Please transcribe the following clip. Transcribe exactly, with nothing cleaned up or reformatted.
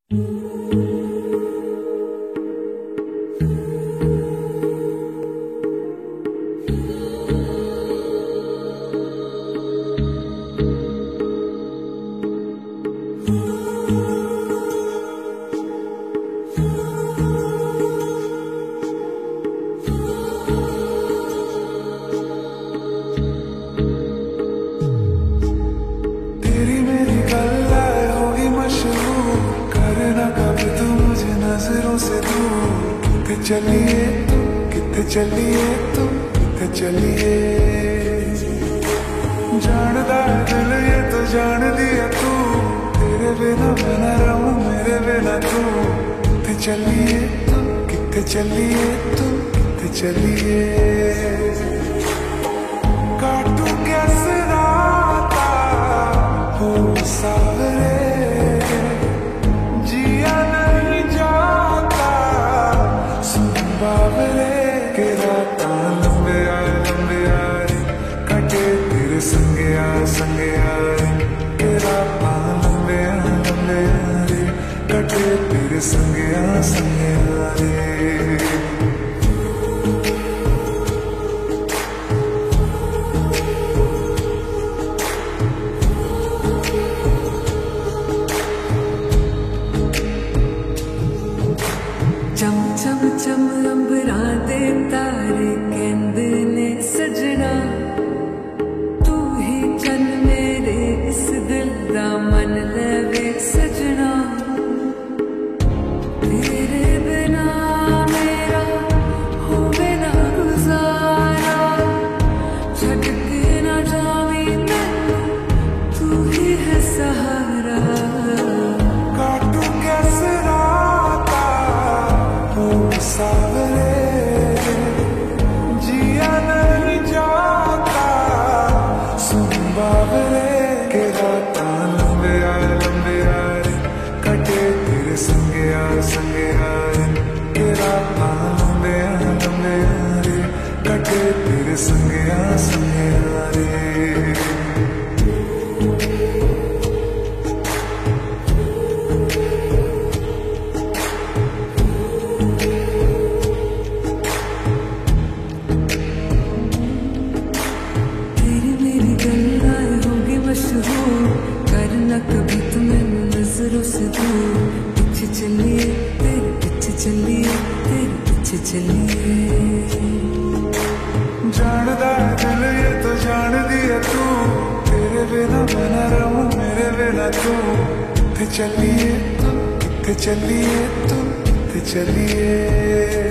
तेरी मेरी गल्ला होगी मशहूर, करना कभी तू मुझे नजरों से दूर। कितने चलिए तू, कितने चलिए तू, कितने चलिए। जानदा है दिल ये तो जान दिया तू, तेरे बिना मैं न रहूं मेरे बिना तू। कितने चलिए तू, कितने चलिए तू, कितने चलिए। काटू कैसे राता हो सावरे, जिया नहीं जाता सुन बावरे। के राता लंबे आए लंबे आए, कटे तेरे संगे आ संगे आए। के राता लंबे आए लंबे आए, कटे तेरे संगे आ संगे आए। चम चम चम अंबरा दे तारे कहंदे ने सजना, तू ही चन मेरे इस दिल दा मन लवे सजना। तेरे बिना मेरा होवे ना गुजारा, छड़ के ना जावी मैनू तू ही है सहारा। काटू कैसे राता हो सावरे, जिया नहीं जाता सुन बावरे। के राता लंबे आए लंबे आए, कटे तेरे संगे आ संगे आए। के राता लंबे आए लंबे आए, कटे तेरे संगे आ संगे आए। तेरी मेरी गल्लाएं होगी मशहूर, करना कभी तू मैनू नजरों से दूर। पीछे चलिए तेरे पीछे चलिए, तेरे पीछे चलिए। जानदा है दिल ये तो जान दिया तू, तेरे बिना मैं न रहूं मेरे बिना तू। कितने चलिए तू, कितने चलिए तू, कितने चलिए।